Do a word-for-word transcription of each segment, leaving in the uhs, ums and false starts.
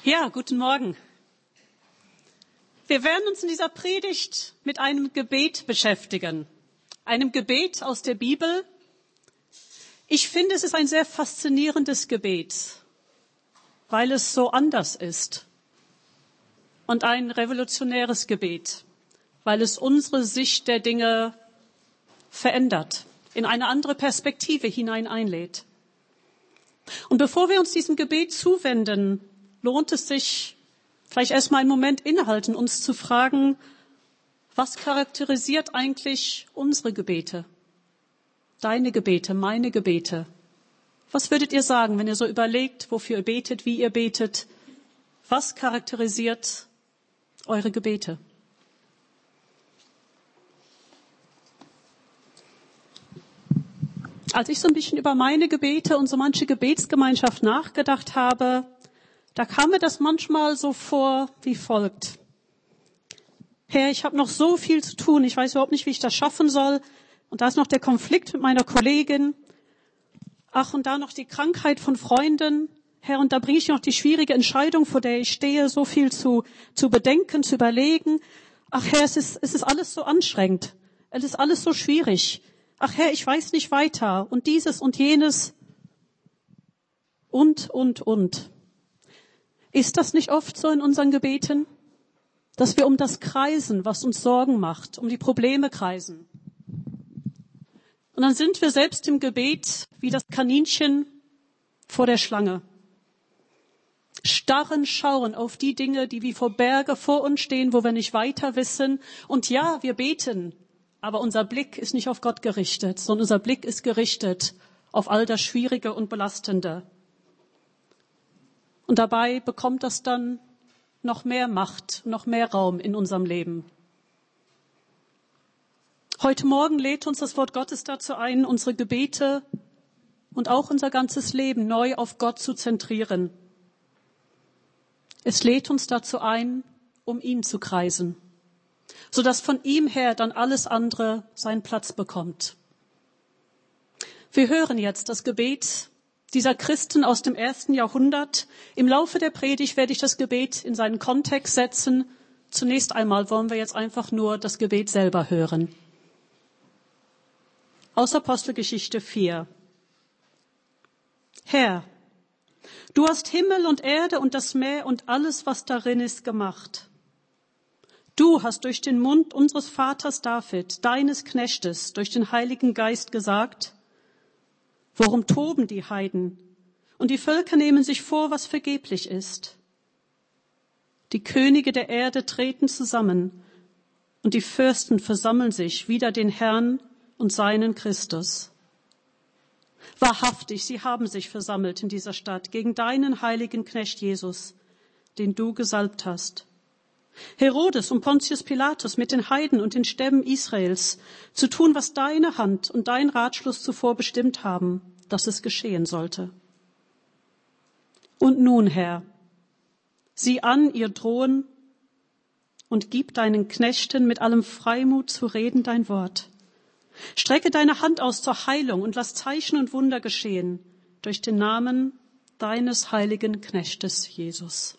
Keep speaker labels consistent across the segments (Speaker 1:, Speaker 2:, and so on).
Speaker 1: Ja, guten Morgen. Wir werden uns in dieser Predigt mit einem Gebet beschäftigen. Einem Gebet aus der Bibel. Ich finde, es ist ein sehr faszinierendes Gebet, weil es so anders ist. Und ein revolutionäres Gebet, weil es unsere Sicht der Dinge verändert, in eine andere Perspektive hinein einlädt. Und bevor wir uns diesem Gebet zuwenden, lohnt es sich, vielleicht erstmal einen Moment innehalten, uns zu fragen, was charakterisiert eigentlich unsere Gebete? Deine Gebete, meine Gebete. Was würdet ihr sagen, wenn ihr so überlegt, wofür ihr betet, wie ihr betet? Was charakterisiert eure Gebete? Als ich so ein bisschen über meine Gebete und so manche Gebetsgemeinschaft nachgedacht habe, da kam mir das manchmal so vor wie folgt. Herr, ich habe noch so viel zu tun, ich weiß überhaupt nicht, wie ich das schaffen soll. Und da ist noch der Konflikt mit meiner Kollegin. Ach, und da noch die Krankheit von Freunden. Herr, und da bringe ich noch die schwierige Entscheidung, vor der ich stehe, so viel zu, zu bedenken, zu überlegen. Ach Herr, es ist, es ist alles so anstrengend. Es ist alles so schwierig. Ach Herr, ich weiß nicht weiter. Und dieses und jenes. Und, und, und. Ist das nicht oft so in unseren Gebeten, dass wir um das kreisen, was uns Sorgen macht, um die Probleme kreisen? Und dann sind wir selbst im Gebet wie das Kaninchen vor der Schlange. Starren schauen auf die Dinge, die wie vor Berge vor uns stehen, wo wir nicht weiter wissen. Und ja, wir beten, aber unser Blick ist nicht auf Gott gerichtet, sondern unser Blick ist gerichtet auf all das Schwierige und Belastende. Und dabei bekommt das dann noch mehr Macht, noch mehr Raum in unserem Leben. Heute Morgen lädt uns das Wort Gottes dazu ein, unsere Gebete und auch unser ganzes Leben neu auf Gott zu zentrieren. Es lädt uns dazu ein, um ihn zu kreisen, sodass von ihm her dann alles andere seinen Platz bekommt. Wir hören jetzt das Gebet dieser Christen aus dem ersten Jahrhundert. Im Laufe der Predigt werde ich das Gebet in seinen Kontext setzen. Zunächst einmal wollen wir jetzt einfach nur das Gebet selber hören. Aus Apostelgeschichte vier. Herr, du hast Himmel und Erde und das Meer und alles, was darin ist, gemacht. Du hast durch den Mund unseres Vaters David, deines Knechtes, durch den Heiligen Geist gesagt, worum toben die Heiden? Und die Völker nehmen sich vor, was vergeblich ist. Die Könige der Erde treten zusammen und die Fürsten versammeln sich wider den Herrn und seinen Christus. Wahrhaftig, sie haben sich versammelt in dieser Stadt gegen deinen heiligen Knecht Jesus, den du gesalbt hast. Herodes und Pontius Pilatus mit den Heiden und den Stämmen Israels, zu tun, was deine Hand und dein Ratschluss zuvor bestimmt haben, dass es geschehen sollte. Und nun, Herr, sieh an ihr Drohen und gib deinen Knechten mit allem Freimut zu reden dein Wort. Strecke deine Hand aus zur Heilung und lass Zeichen und Wunder geschehen durch den Namen deines heiligen Knechtes Jesus.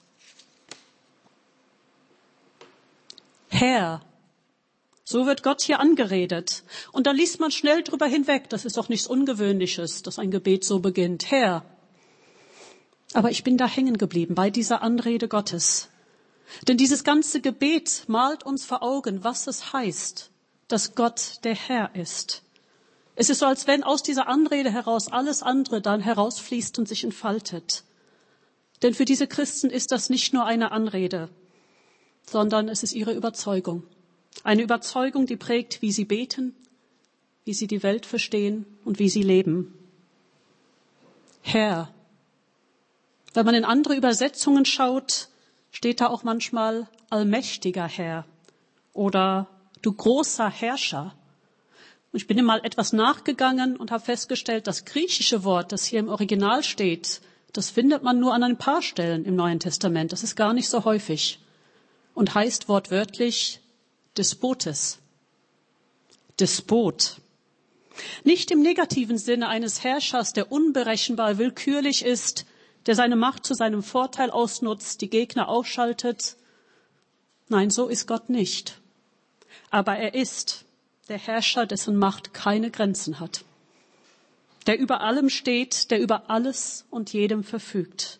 Speaker 1: Herr, so wird Gott hier angeredet. Und da liest man schnell drüber hinweg. Das ist doch nichts Ungewöhnliches, dass ein Gebet so beginnt. Herr. Aber ich bin da hängen geblieben bei dieser Anrede Gottes. Denn dieses ganze Gebet malt uns vor Augen, was es heißt, dass Gott der Herr ist. Es ist so, als wenn aus dieser Anrede heraus alles andere dann herausfließt und sich entfaltet. Denn für diese Christen ist das nicht nur eine Anrede, sondern es ist ihre Überzeugung. Eine Überzeugung, die prägt, wie sie beten, wie sie die Welt verstehen und wie sie leben. Herr. Wenn man in andere Übersetzungen schaut, steht da auch manchmal allmächtiger Herr oder du großer Herrscher. Und ich bin mal etwas nachgegangen und habe festgestellt, das griechische Wort, das hier im Original steht, das findet man nur an ein paar Stellen im Neuen Testament. Das ist gar nicht so häufig und heißt wortwörtlich Despotes. Despot. Nicht im negativen Sinne eines Herrschers, der unberechenbar willkürlich ist, der seine Macht zu seinem Vorteil ausnutzt, die Gegner ausschaltet. Nein, so ist Gott nicht. Aber er ist der Herrscher, dessen Macht keine Grenzen hat, der über allem steht, der über alles und jedem verfügt.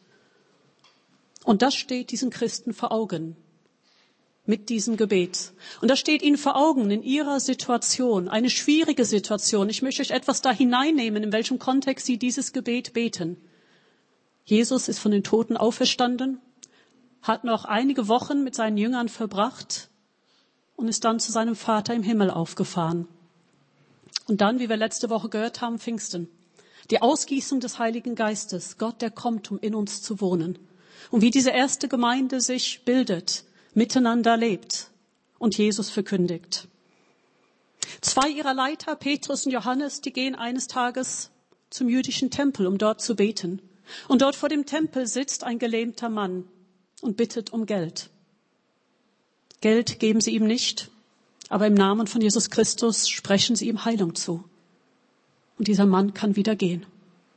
Speaker 1: Und das steht diesen Christen vor Augen mit diesem Gebet. Und das steht ihnen vor Augen in ihrer Situation, eine schwierige Situation. Ich möchte euch etwas da hineinnehmen, in welchem Kontext sie dieses Gebet beten. Jesus ist von den Toten auferstanden, hat noch einige Wochen mit seinen Jüngern verbracht und ist dann zu seinem Vater im Himmel aufgefahren. Und dann, wie wir letzte Woche gehört haben, Pfingsten. Die Ausgießung des Heiligen Geistes. Gott, der kommt, um in uns zu wohnen. Und wie diese erste Gemeinde sich bildet, miteinander lebt und Jesus verkündigt. Zwei ihrer Leiter, Petrus und Johannes, die gehen eines Tages zum jüdischen Tempel, um dort zu beten. Und dort vor dem Tempel sitzt ein gelähmter Mann und bittet um Geld. Geld geben sie ihm nicht, aber im Namen von Jesus Christus sprechen sie ihm Heilung zu. Und dieser Mann kann wieder gehen.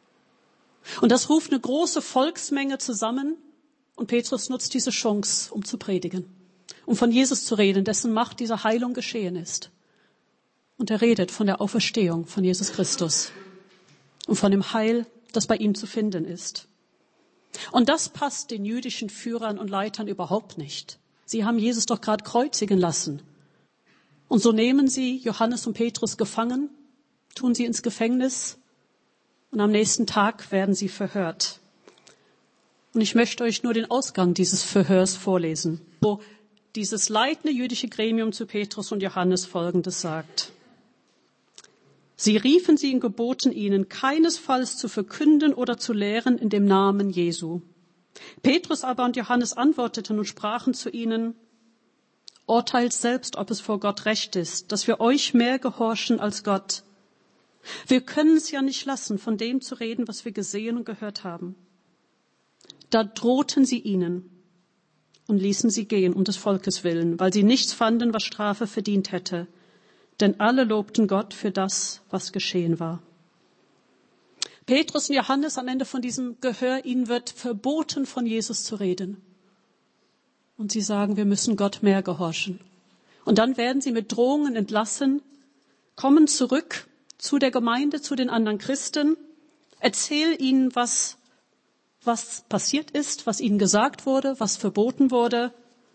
Speaker 1: Und das ruft eine große Volksmenge zusammen. Und Petrus nutzt diese Chance, um zu predigen, um von Jesus zu reden, dessen Macht dieser Heilung geschehen ist. Und er redet von der Auferstehung von Jesus Christus und von dem Heil, das bei ihm zu finden ist. Und das passt den jüdischen Führern und Leitern überhaupt nicht. Sie haben Jesus doch gerade kreuzigen lassen. Und so nehmen sie Johannes und Petrus gefangen, tun sie ins Gefängnis und am nächsten Tag werden sie verhört. Und ich möchte euch nur den Ausgang dieses Verhörs vorlesen, wo dieses leitende jüdische Gremium zu Petrus und Johannes Folgendes sagt. Sie riefen sie und geboten ihnen, keinesfalls zu verkünden oder zu lehren in dem Namen Jesu. Petrus aber und Johannes antworteten und sprachen zu ihnen, urteilt selbst, ob es vor Gott recht ist, dass wir euch mehr gehorchen als Gott. Wir können es ja nicht lassen, von dem zu reden, was wir gesehen und gehört haben. Da drohten sie ihnen und ließen sie gehen um des Volkes willen, weil sie nichts fanden, was Strafe verdient hätte. Denn alle lobten Gott für das, was geschehen war. Petrus und Johannes am Ende von diesem Gehör, ihnen wird verboten, von Jesus zu reden. Und sie sagen, wir müssen Gott mehr gehorchen. Und dann werden sie mit Drohungen entlassen, kommen zurück zu der Gemeinde, zu den anderen Christen, erzählen ihnen, was was passiert ist, was ihnen gesagt wurde, was verboten wurde.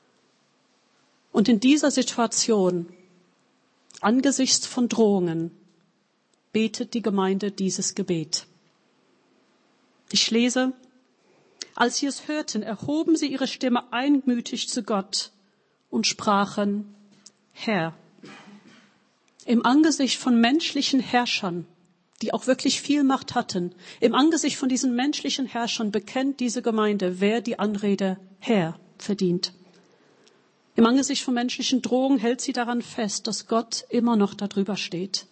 Speaker 1: Und in dieser Situation, angesichts von Drohungen, betet die Gemeinde dieses Gebet. Ich lese, als sie es hörten, erhoben sie ihre Stimme einmütig zu Gott und sprachen, Herr, im Angesicht von menschlichen Herrschern, die auch wirklich viel Macht hatten, im Angesicht von diesen menschlichen Herrschern bekennt diese Gemeinde, wer die Anrede Herr verdient. Im Angesicht von menschlichen Drohungen hält sie daran fest, dass Gott immer noch darüber steht.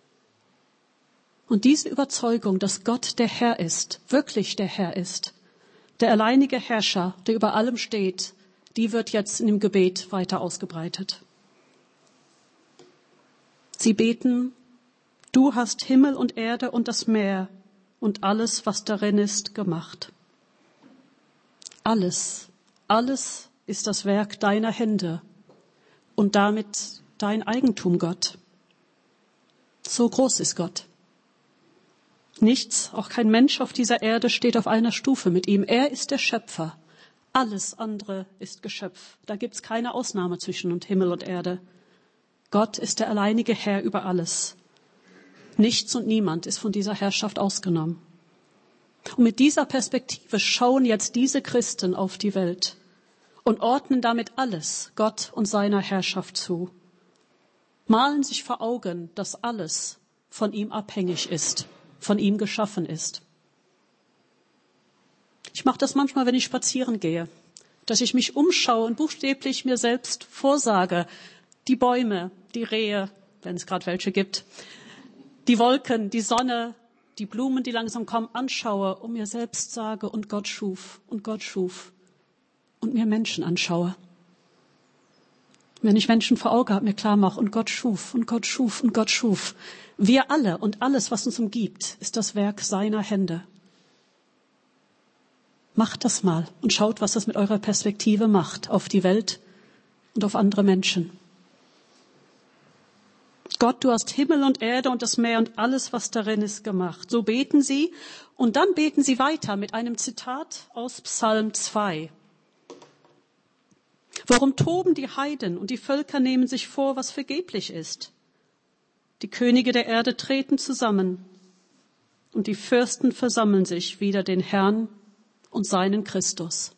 Speaker 1: Und diese Überzeugung, dass Gott der Herr ist, wirklich der Herr ist, der alleinige Herrscher, der über allem steht, die wird jetzt in dem Gebet weiter ausgebreitet. Sie beten, du hast Himmel und Erde und das Meer und alles, was darin ist, gemacht. Alles, alles ist das Werk deiner Hände und damit dein Eigentum, Gott. So groß ist Gott. Nichts, auch kein Mensch auf dieser Erde steht auf einer Stufe mit ihm. Er ist der Schöpfer. Alles andere ist Geschöpf. Da gibt's keine Ausnahme zwischen Himmel und Erde. Gott ist der alleinige Herr über alles. Nichts und niemand ist von dieser Herrschaft ausgenommen. Und mit dieser Perspektive schauen jetzt diese Christen auf die Welt und ordnen damit alles Gott und seiner Herrschaft zu. Malen sich vor Augen, dass alles von ihm abhängig ist, von ihm geschaffen ist. Ich mache das manchmal, wenn ich spazieren gehe, dass ich mich umschaue und buchstäblich mir selbst vorsage, die Bäume, die Rehe, wenn es gerade welche gibt, die Wolken, die Sonne, die Blumen, die langsam kommen, anschaue und mir selbst sage, und Gott schuf, und Gott schuf, und mir Menschen anschaue. Wenn ich Menschen vor Augen habe, mir klar mache, und Gott schuf, und Gott schuf, und Gott schuf. Wir alle und alles, was uns umgibt, ist das Werk seiner Hände. Macht das mal und schaut, was das mit eurer Perspektive macht auf die Welt und auf andere Menschen. Gott, du hast Himmel und Erde und das Meer und alles, was darin ist, gemacht. So beten sie und dann beten sie weiter mit einem Zitat aus Psalm zwei. Warum toben die Heiden und die Völker nehmen sich vor, was vergeblich ist? Die Könige der Erde treten zusammen und die Fürsten versammeln sich wider den Herrn und seinen Christus.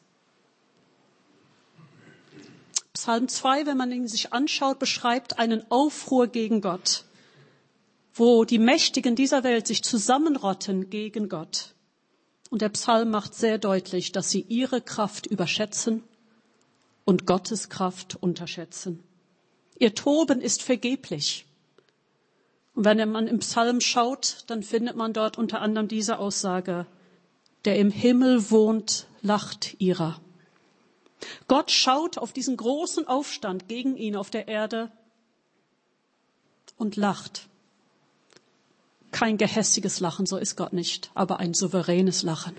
Speaker 1: Psalm zwei, wenn man ihn sich anschaut, beschreibt einen Aufruhr gegen Gott, wo die Mächtigen dieser Welt sich zusammenrotten gegen Gott. Und der Psalm macht sehr deutlich, dass sie ihre Kraft überschätzen und Gottes Kraft unterschätzen. Ihr Toben ist vergeblich. Und wenn man im Psalm schaut, dann findet man dort unter anderem diese Aussage: Der im Himmel wohnt, lacht ihrer. Gott schaut auf diesen großen Aufstand gegen ihn auf der Erde und lacht. Kein gehässiges Lachen, so ist Gott nicht, aber ein souveränes Lachen.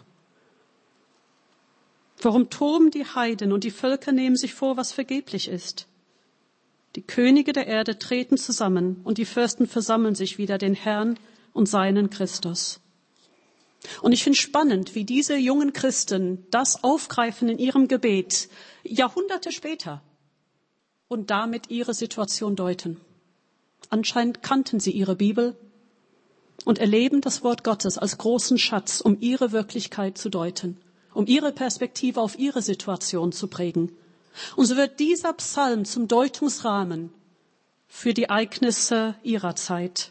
Speaker 1: Warum toben die Heiden und die Völker nehmen sich vor, was vergeblich ist? Die Könige der Erde treten zusammen und die Fürsten versammeln sich wider den Herrn und seinen Christus. Und ich finde spannend, wie diese jungen Christen das aufgreifen in ihrem Gebet, Jahrhunderte später, und damit ihre Situation deuten. Anscheinend kannten sie ihre Bibel und erleben das Wort Gottes als großen Schatz, um ihre Wirklichkeit zu deuten, um ihre Perspektive auf ihre Situation zu prägen. Und so wird dieser Psalm zum Deutungsrahmen für die Ereignisse ihrer Zeit.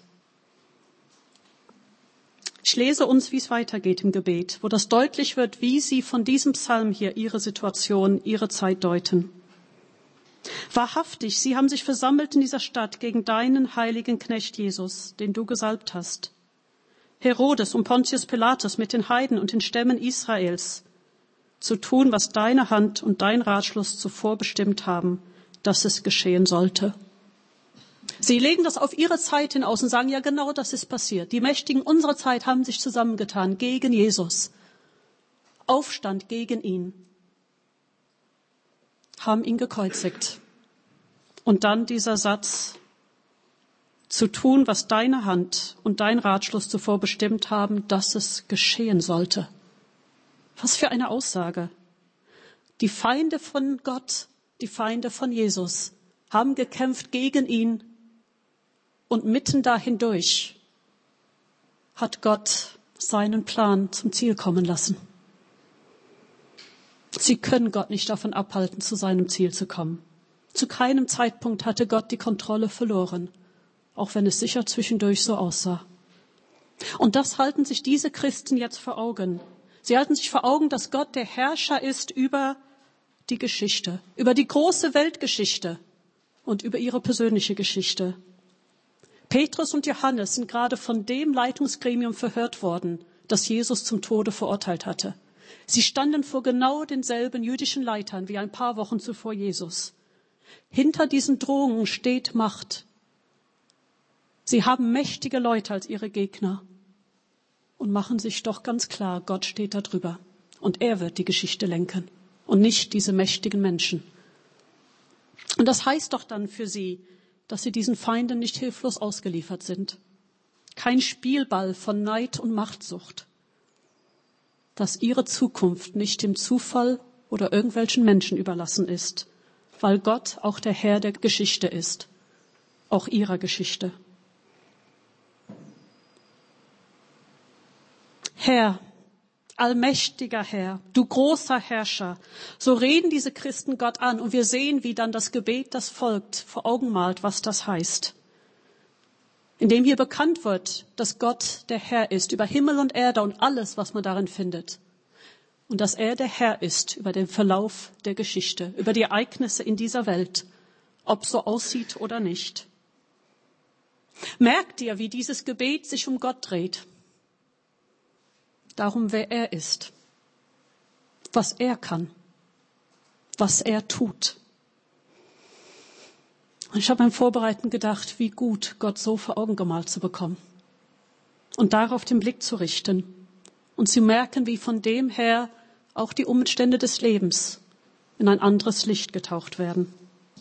Speaker 1: Ich lese uns, wie es weitergeht im Gebet, wo das deutlich wird, wie sie von diesem Psalm hier ihre Situation, ihre Zeit deuten. Wahrhaftig, sie haben sich versammelt in dieser Stadt gegen deinen heiligen Knecht Jesus, den du gesalbt hast. Herodes und Pontius Pilatus mit den Heiden und den Stämmen Israels, zu tun, was deine Hand und dein Ratschluss zuvor bestimmt haben, dass es geschehen sollte. Sie legen das auf ihre Zeit hinaus und sagen, ja genau das ist passiert. Die Mächtigen unserer Zeit haben sich zusammengetan gegen Jesus. Aufstand gegen ihn. Haben ihn gekreuzigt. Und dann dieser Satz, zu tun, was deine Hand und dein Ratschluss zuvor bestimmt haben, dass es geschehen sollte. Was für eine Aussage. Die Feinde von Gott, die Feinde von Jesus haben gekämpft gegen ihn. Und mitten da hindurch hat Gott seinen Plan zum Ziel kommen lassen. Sie können Gott nicht davon abhalten, zu seinem Ziel zu kommen. Zu keinem Zeitpunkt hatte Gott die Kontrolle verloren, auch wenn es sicher zwischendurch so aussah. Und das halten sich diese Christen jetzt vor Augen. Sie halten sich vor Augen, dass Gott der Herrscher ist über die Geschichte, über die große Weltgeschichte und über ihre persönliche Geschichte. Petrus und Johannes sind gerade von dem Leitungsgremium verhört worden, das Jesus zum Tode verurteilt hatte. Sie standen vor genau denselben jüdischen Leitern wie ein paar Wochen zuvor Jesus. Hinter diesen Drohungen steht Macht. Sie haben mächtige Leute als ihre Gegner und machen sich doch ganz klar, Gott steht da drüber und er wird die Geschichte lenken und nicht diese mächtigen Menschen. Und das heißt doch dann für sie, dass sie diesen Feinden nicht hilflos ausgeliefert sind. Kein Spielball von Neid und Machtsucht. Dass ihre Zukunft nicht dem Zufall oder irgendwelchen Menschen überlassen ist, weil Gott auch der Herr der Geschichte ist, auch ihrer Geschichte. Herr, allmächtiger Herr, du großer Herrscher, so reden diese Christen Gott an und wir sehen, wie dann das Gebet, das folgt, vor Augen malt, was das heißt. Indem hier bekannt wird, dass Gott der Herr ist über Himmel und Erde und alles, was man darin findet. Und dass er der Herr ist über den Verlauf der Geschichte, über die Ereignisse in dieser Welt, ob so aussieht oder nicht. Merkt ihr, wie dieses Gebet sich um Gott dreht? Darum, wer er ist, was er kann, was er tut. Und ich habe beim Vorbereiten gedacht, wie gut, Gott so vor Augen gemalt zu bekommen und darauf den Blick zu richten und zu merken, wie von dem her auch die Umstände des Lebens in ein anderes Licht getaucht werden.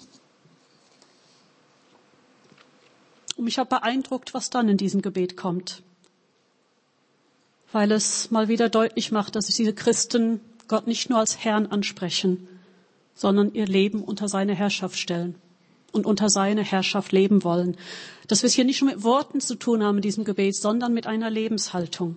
Speaker 1: Und mich hat beeindruckt, was dann in diesem Gebet kommt, weil es mal wieder deutlich macht, dass diese Christen Gott nicht nur als Herrn ansprechen, sondern ihr Leben unter seine Herrschaft stellen und unter seine Herrschaft leben wollen. Dass wir es hier nicht nur mit Worten zu tun haben in diesem Gebet, sondern mit einer Lebenshaltung.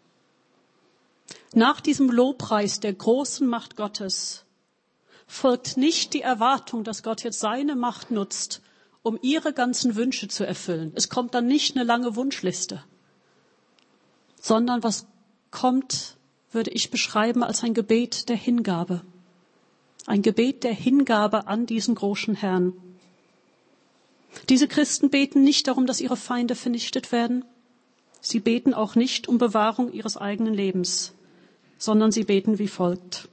Speaker 1: Nach diesem Lobpreis der großen Macht Gottes folgt nicht die Erwartung, dass Gott jetzt seine Macht nutzt, um ihre ganzen Wünsche zu erfüllen. Es kommt dann nicht eine lange Wunschliste, sondern was kommt, würde ich beschreiben als ein Gebet der Hingabe. Ein Gebet der Hingabe an diesen großen Herrn. Diese Christen beten nicht darum, dass ihre Feinde vernichtet werden. Sie beten auch nicht um Bewahrung ihres eigenen Lebens, sondern sie beten wie folgt.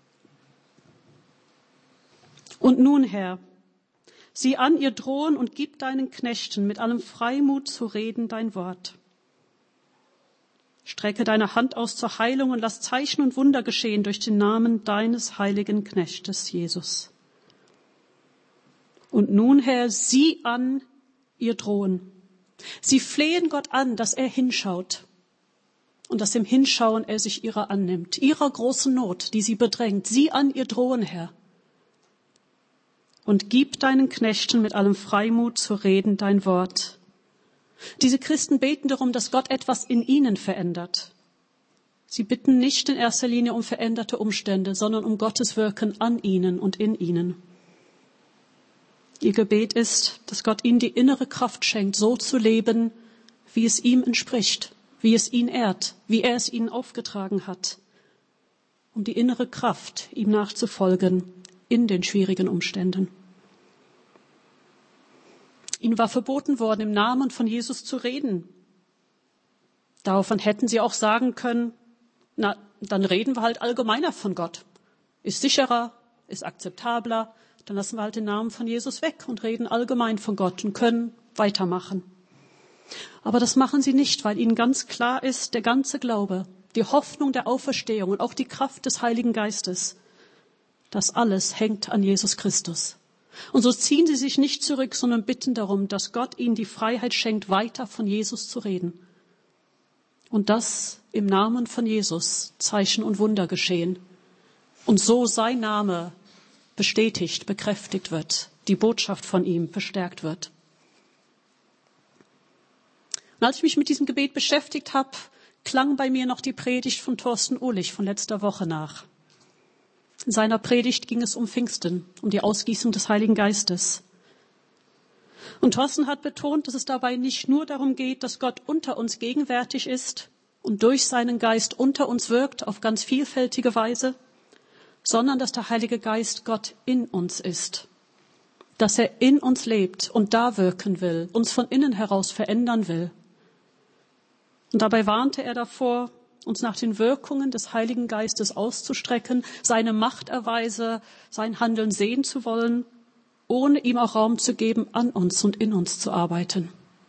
Speaker 1: Und nun, Herr, sieh an ihr Drohen und gib deinen Knechten mit allem Freimut zu reden dein Wort. Strecke deine Hand aus zur Heilung und lass Zeichen und Wunder geschehen durch den Namen deines heiligen Knechtes Jesus. Und nun, Herr, sieh an ihr Drohen. Sie flehen Gott an, dass er hinschaut und dass im Hinschauen er sich ihrer annimmt, ihrer großen Not, die sie bedrängt. Sieh an ihr Drohen, Herr. Und gib deinen Knechten mit allem Freimut zu reden dein Wort. Diese Christen beten darum, dass Gott etwas in ihnen verändert. Sie bitten nicht in erster Linie um veränderte Umstände, sondern um Gottes Wirken an ihnen und in ihnen. Ihr Gebet ist, dass Gott ihnen die innere Kraft schenkt, so zu leben, wie es ihm entspricht, wie es ihn ehrt, wie er es ihnen aufgetragen hat, um die innere Kraft, ihm nachzufolgen in den schwierigen Umständen. Ihnen war verboten worden, im Namen von Jesus zu reden. Daraufhin hätten sie auch sagen können, na, dann reden wir halt allgemeiner von Gott. Ist sicherer, ist akzeptabler, dann lassen wir halt den Namen von Jesus weg und reden allgemein von Gott und können weitermachen. Aber das machen sie nicht, weil ihnen ganz klar ist, der ganze Glaube, die Hoffnung der Auferstehung und auch die Kraft des Heiligen Geistes, das alles hängt an Jesus Christus. Und so ziehen sie sich nicht zurück, sondern bitten darum, dass Gott ihnen die Freiheit schenkt, weiter von Jesus zu reden. Und dass im Namen von Jesus Zeichen und Wunder geschehen. Und so sein Name bestätigt, bekräftigt wird, die Botschaft von ihm verstärkt wird. Und als ich mich mit diesem Gebet beschäftigt habe, klang bei mir noch die Predigt von Thorsten Uhlich von letzter Woche nach. In seiner Predigt ging es um Pfingsten, um die Ausgießung des Heiligen Geistes. Und Thorsten hat betont, dass es dabei nicht nur darum geht, dass Gott unter uns gegenwärtig ist und durch seinen Geist unter uns wirkt auf ganz vielfältige Weise, sondern dass der Heilige Geist Gott in uns ist, dass er in uns lebt und da wirken will, uns von innen heraus verändern will. Und dabei warnte er davor, uns nach den Wirkungen des Heiligen Geistes auszustrecken, seine Machterweise, sein Handeln sehen zu wollen, ohne ihm auch Raum zu geben, an uns und in uns zu arbeiten.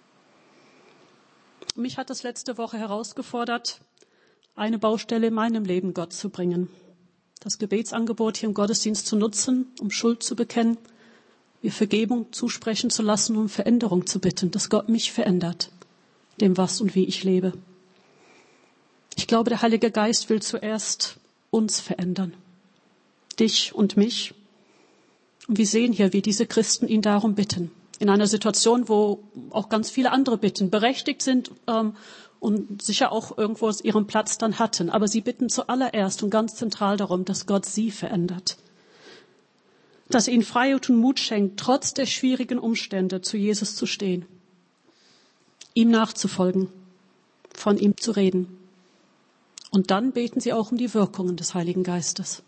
Speaker 1: Mich hat das letzte Woche herausgefordert, eine Baustelle in meinem Leben Gott zu bringen. Das Gebetsangebot hier im Gottesdienst zu nutzen, um Schuld zu bekennen, mir Vergebung zusprechen zu lassen, um Veränderung zu bitten, dass Gott mich verändert, dem was und wie ich lebe. Ich glaube, der Heilige Geist will zuerst uns verändern, dich und mich. Und wir sehen hier, wie diese Christen ihn darum bitten. In einer Situation, wo auch ganz viele andere Bitten berechtigt sind ähm, und sicher auch irgendwo ihren Platz dann hatten. Aber sie bitten zuallererst und ganz zentral darum, dass Gott sie verändert. Dass er ihnen Freiheit und Mut schenkt, trotz der schwierigen Umstände zu Jesus zu stehen, ihm nachzufolgen, von ihm zu reden. Und dann beten sie auch um die Wirkungen des Heiligen Geistes.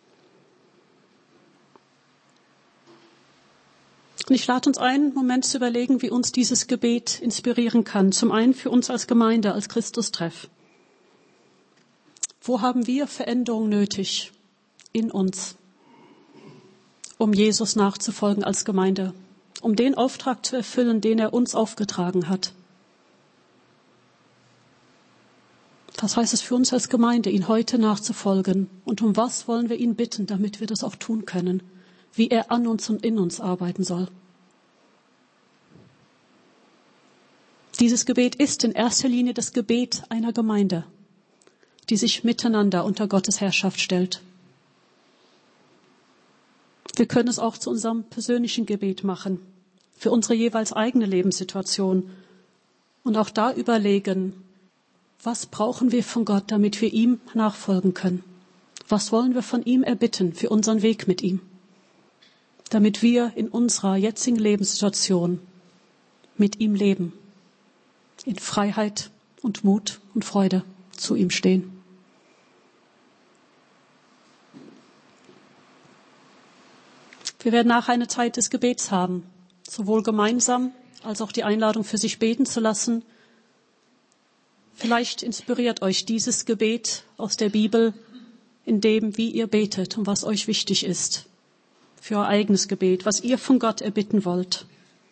Speaker 1: Und ich lade uns ein, einen Moment zu überlegen, wie uns dieses Gebet inspirieren kann. Zum einen für uns als Gemeinde, als Christustreff. Wo haben wir Veränderung nötig in uns, um Jesus nachzufolgen als Gemeinde, um den Auftrag zu erfüllen, den er uns aufgetragen hat? Was heißt es für uns als Gemeinde, ihn heute nachzufolgen? Und um was wollen wir ihn bitten, damit wir das auch tun können? Wie er an uns und in uns arbeiten soll. Dieses Gebet ist in erster Linie das Gebet einer Gemeinde, die sich miteinander unter Gottes Herrschaft stellt. Wir können es auch zu unserem persönlichen Gebet machen, für unsere jeweils eigene Lebenssituation und auch da überlegen, was brauchen wir von Gott, damit wir ihm nachfolgen können? Was wollen wir von ihm erbitten für unseren Weg mit ihm? Damit wir in unserer jetzigen Lebenssituation mit ihm leben, in Freiheit und Mut und Freude zu ihm stehen. Wir werden nachher eine Zeit des Gebets haben, sowohl gemeinsam als auch die Einladung für sich beten zu lassen. Vielleicht inspiriert euch dieses Gebet aus der Bibel in dem, wie ihr betet und was euch wichtig ist für euer eigenes Gebet, was ihr von Gott erbitten wollt.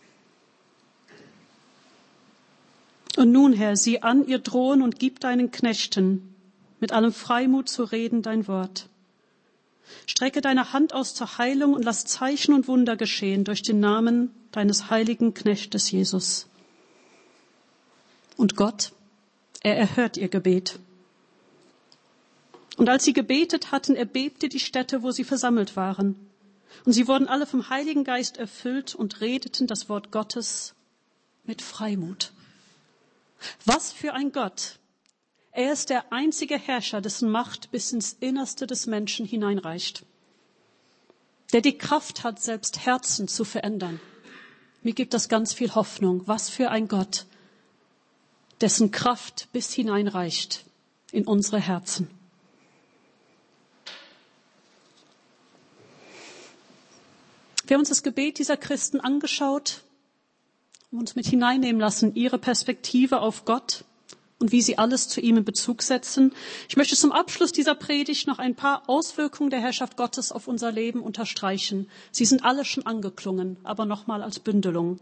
Speaker 1: Und nun, Herr, sieh an ihr Drohen und gib deinen Knechten mit allem Freimut zu reden dein Wort. Strecke deine Hand aus zur Heilung und lass Zeichen und Wunder geschehen durch den Namen deines heiligen Knechtes Jesus. Und Gott, er erhört ihr Gebet. Und als sie gebetet hatten, erbebte die Stätte, wo sie versammelt waren. Und sie wurden alle vom Heiligen Geist erfüllt und redeten das Wort Gottes mit Freimut. Was für ein Gott! Er ist der einzige Herrscher, dessen Macht bis ins Innerste des Menschen hineinreicht. Der die Kraft hat, selbst Herzen zu verändern. Mir gibt das ganz viel Hoffnung. Was für ein Gott, dessen Kraft bis hineinreicht in unsere Herzen. Wir haben uns das Gebet dieser Christen angeschaut und uns mit hineinnehmen lassen, ihre Perspektive auf Gott und wie sie alles zu ihm in Bezug setzen. Ich möchte zum Abschluss dieser Predigt noch ein paar Auswirkungen der Herrschaft Gottes auf unser Leben unterstreichen. Sie sind alle schon angeklungen, aber nochmal als Bündelung.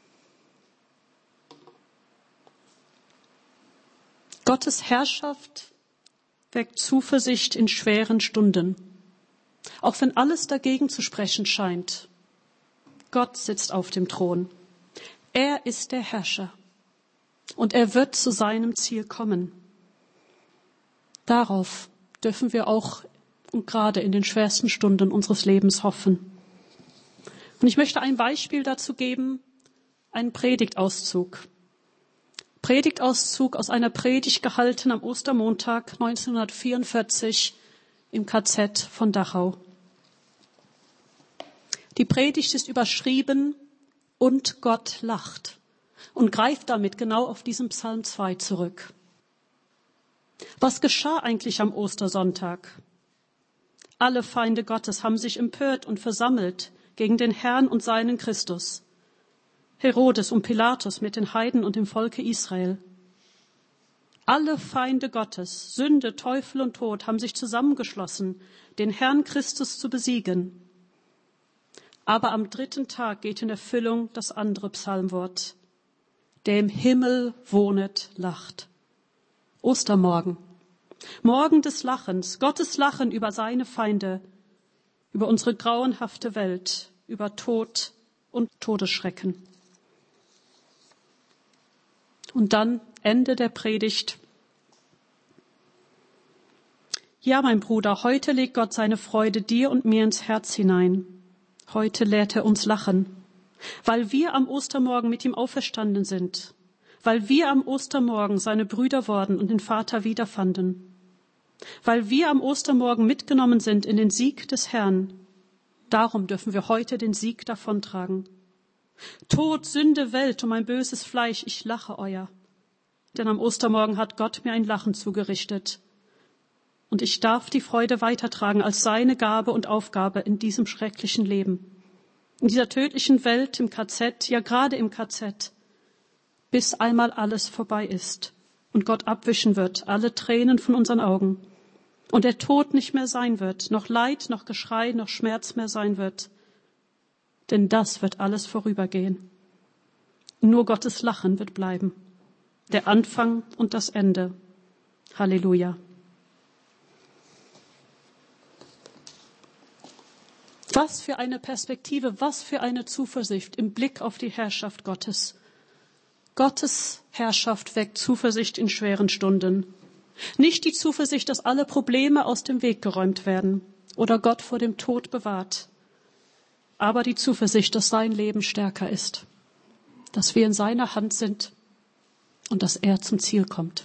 Speaker 1: Gottes Herrschaft weckt Zuversicht in schweren Stunden. Auch wenn alles dagegen zu sprechen scheint. Gott sitzt auf dem Thron. Er ist der Herrscher. Und er wird zu seinem Ziel kommen. Darauf dürfen wir auch und gerade in den schwersten Stunden unseres Lebens hoffen. Und ich möchte ein Beispiel dazu geben, einen Predigtauszug. Predigtauszug aus einer Predigt gehalten am Ostermontag neunzehnhundertvierundvierzig im K Z von Dachau. Die Predigt ist überschrieben „Und Gott lacht" und greift damit genau auf diesen Psalm zwei zurück. Was geschah eigentlich am Ostersonntag? Alle Feinde Gottes haben sich empört und versammelt gegen den Herrn und seinen Christus. Herodes und Pilatus mit den Heiden und dem Volke Israel. Alle Feinde Gottes, Sünde, Teufel und Tod, haben sich zusammengeschlossen, den Herrn Christus zu besiegen. Aber am dritten Tag geht in Erfüllung das andere Psalmwort. Der im Himmel wohnet, lacht. Ostermorgen. Morgen des Lachens, Gottes Lachen über seine Feinde, über unsere grauenhafte Welt, über Tod und Todesschrecken. Und dann Ende der Predigt. Ja, mein Bruder, heute legt Gott seine Freude dir und mir ins Herz hinein. Heute lehrt er uns lachen, weil wir am Ostermorgen mit ihm auferstanden sind, weil wir am Ostermorgen seine Brüder wurden und den Vater wiederfanden, weil wir am Ostermorgen mitgenommen sind in den Sieg des Herrn. Darum dürfen wir heute den Sieg davontragen. Tod, Sünde, Welt und mein böses Fleisch, ich lache euer. Denn am Ostermorgen hat Gott mir ein Lachen zugerichtet. Und ich darf die Freude weitertragen als seine Gabe und Aufgabe in diesem schrecklichen Leben. In dieser tödlichen Welt im K Z, ja gerade im K Z, bis einmal alles vorbei ist und Gott abwischen wird, alle Tränen von unseren Augen. Und der Tod nicht mehr sein wird, noch Leid, noch Geschrei, noch Schmerz mehr sein wird. Denn das wird alles vorübergehen. Nur Gottes Lachen wird bleiben. Der Anfang und das Ende. Halleluja. Was für eine Perspektive, was für eine Zuversicht im Blick auf die Herrschaft Gottes. Gottes Herrschaft weckt Zuversicht in schweren Stunden. Nicht die Zuversicht, dass alle Probleme aus dem Weg geräumt werden oder Gott vor dem Tod bewahrt, aber die Zuversicht, dass sein Leben stärker ist, dass wir in seiner Hand sind und dass er zum Ziel kommt.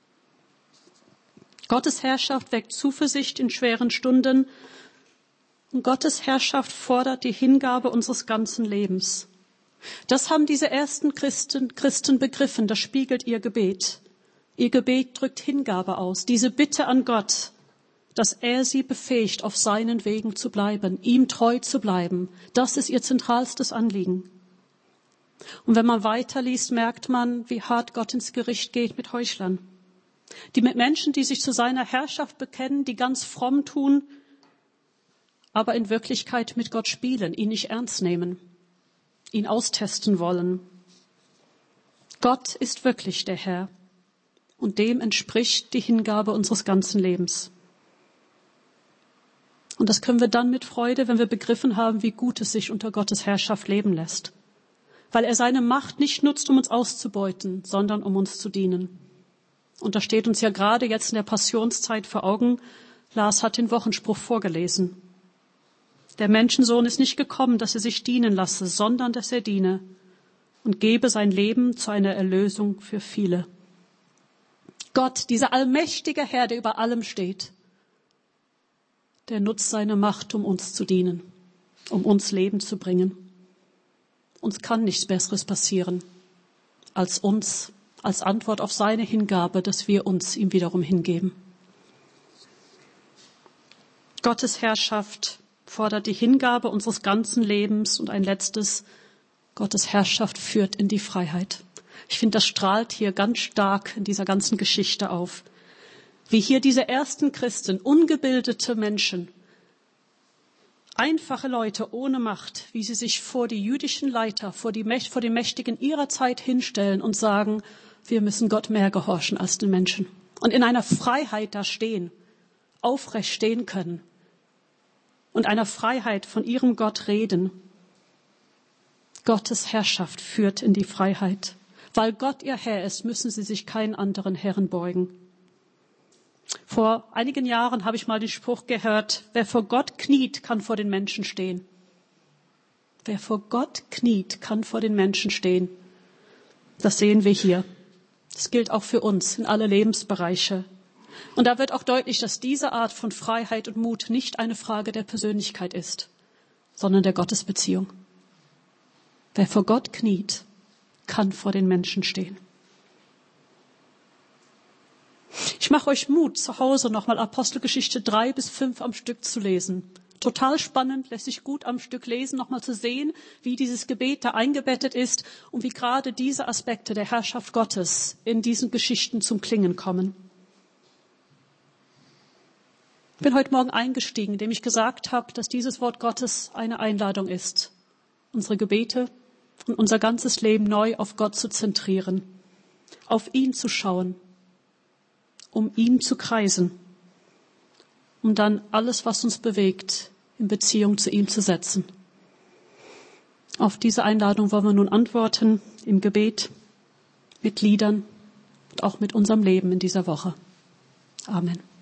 Speaker 1: Gottes Herrschaft weckt Zuversicht in schweren Stunden und Gottes Herrschaft fordert die Hingabe unseres ganzen Lebens. Das haben diese ersten Christen, Christen begriffen, das spiegelt ihr Gebet. Ihr Gebet drückt Hingabe aus, diese Bitte an Gott, dass er sie befähigt, auf seinen Wegen zu bleiben, ihm treu zu bleiben. Das ist ihr zentralstes Anliegen. Und wenn man weiterliest, merkt man, wie hart Gott ins Gericht geht mit Heuchlern. Die mit Menschen, die sich zu seiner Herrschaft bekennen, die ganz fromm tun, aber in Wirklichkeit mit Gott spielen, ihn nicht ernst nehmen, ihn austesten wollen. Gott ist wirklich der Herr und dem entspricht die Hingabe unseres ganzen Lebens. Und das können wir dann mit Freude, wenn wir begriffen haben, wie gut es sich unter Gottes Herrschaft leben lässt. Weil er seine Macht nicht nutzt, um uns auszubeuten, sondern um uns zu dienen. Und das steht uns ja gerade jetzt in der Passionszeit vor Augen. Lars hat den Wochenspruch vorgelesen. Der Menschensohn ist nicht gekommen, dass er sich dienen lasse, sondern dass er diene und gebe sein Leben zu einer Erlösung für viele. Gott, dieser allmächtige Herr, der über allem steht, der nutzt seine Macht, um uns zu dienen, um uns Leben zu bringen. Uns kann nichts Besseres passieren, als uns, als Antwort auf seine Hingabe, dass wir uns ihm wiederum hingeben. Gottes Herrschaft fordert die Hingabe unseres ganzen Lebens und ein letztes, Gottes Herrschaft führt in die Freiheit. Ich finde, das strahlt hier ganz stark in dieser ganzen Geschichte auf. Wie hier diese ersten Christen, ungebildete Menschen, einfache Leute ohne Macht, wie sie sich vor die jüdischen Leiter, vor, die, vor den Mächtigen ihrer Zeit hinstellen und sagen, wir müssen Gott mehr gehorchen als den Menschen. Und in einer Freiheit da stehen, aufrecht stehen können und einer Freiheit von ihrem Gott reden. Gottes Herrschaft führt in die Freiheit. Weil Gott ihr Herr ist, müssen sie sich keinen anderen Herren beugen. Vor einigen Jahren habe ich mal den Spruch gehört, wer vor Gott kniet, kann vor den Menschen stehen. Wer vor Gott kniet, kann vor den Menschen stehen. Das sehen wir hier. Das gilt auch für uns in alle Lebensbereiche. Und da wird auch deutlich, dass diese Art von Freiheit und Mut nicht eine Frage der Persönlichkeit ist, sondern der Gottesbeziehung. Wer vor Gott kniet, kann vor den Menschen stehen. Ich mache euch Mut, zu Hause nochmal Apostelgeschichte drei bis fünf am Stück zu lesen. Total spannend, lässt sich gut am Stück lesen, nochmal zu sehen, wie dieses Gebet da eingebettet ist und wie gerade diese Aspekte der Herrschaft Gottes in diesen Geschichten zum Klingen kommen. Ich bin heute Morgen eingestiegen, indem ich gesagt habe, dass dieses Wort Gottes eine Einladung ist, unsere Gebete und unser ganzes Leben neu auf Gott zu zentrieren, auf ihn zu schauen, um ihn zu kreisen, um dann alles, was uns bewegt, in Beziehung zu ihm zu setzen. Auf diese Einladung wollen wir nun antworten im Gebet, mit Liedern und auch mit unserem Leben in dieser Woche. Amen.